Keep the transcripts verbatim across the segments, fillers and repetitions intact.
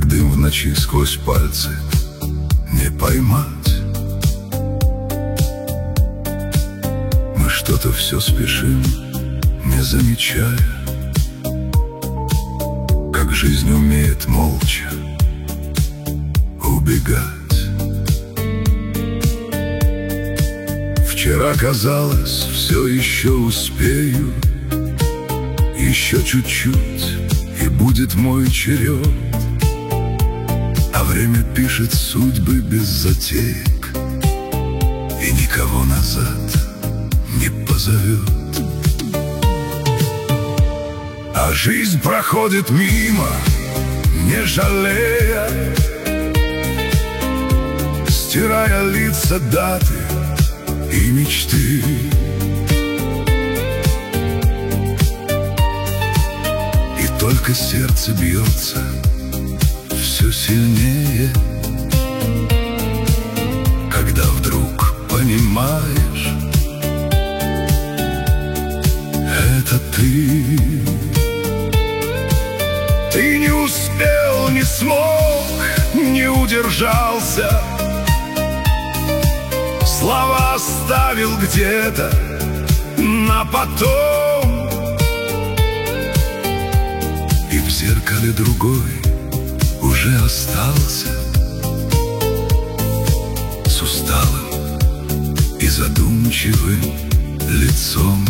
дым в ночи сквозь пальцы не поймать. Мы что-то все спешим, не замечая, как жизнь умеет молча убегать. Вчера казалось, все еще успею, еще чуть-чуть, и будет мой черед. А время пишет судьбы без затеек и никого назад не позовет. А жизнь проходит мимо, не жалея, стирая лица, даты и мечты. И только сердце бьется все сильнее, когда вдруг понимаешь, это ты. Ты не успел, не смог, не удержался, слова оставил где-то на потом. И в зеркале другой уже остался, с усталым и задумчивым лицом.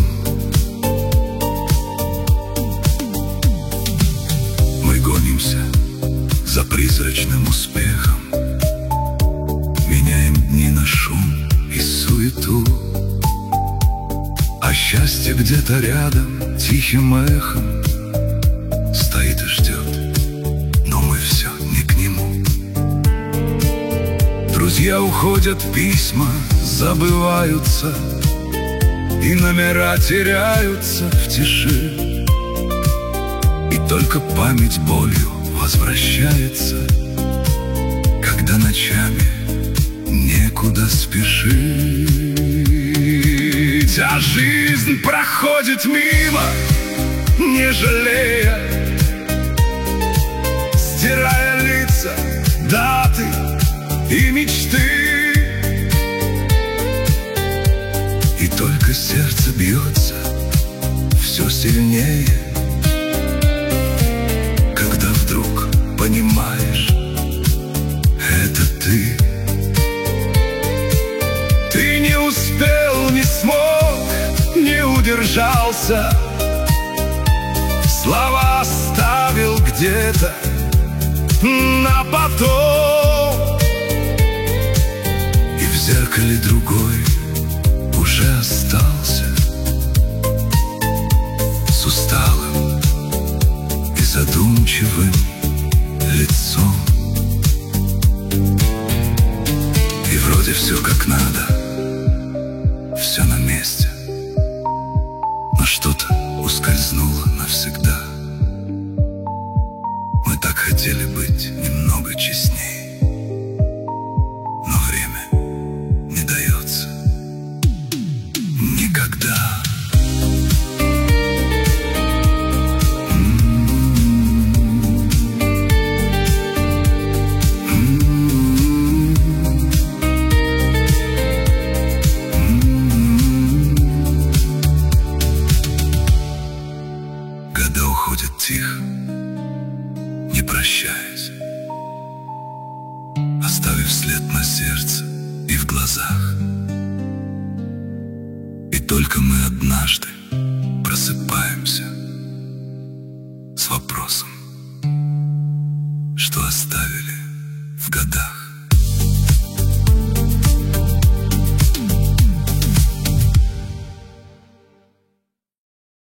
Мы гонимся за призрачным успехом, меняем дни на шум и суету, а счастье где-то рядом тихим эхом стоит и ждет, но мы все не к нему. Друзья уходят, письма забываются, и номера теряются в тиши, и только память болью возвращается, когда ночами некуда спешить. А жизнь проходит мимо, не жалея, стирая лица, даты и мечты. И только сердце бьется все сильнее, когда вдруг понимаешь, это ты. Ты не успел, не смог, не удержался, слова оставил где-то на потом. И в зеркале другой уже остался, с усталым и задумчивым лицом. И вроде все как надо, все на месте, но что-то ускользнуло навсегда. Мы так хотели быть немного честней, но время не дается никогда. Года уходят тихо, не прощаясь, оставив след на сердце и в глазах. И только мы однажды просыпаемся с вопросом, что оставили в годах.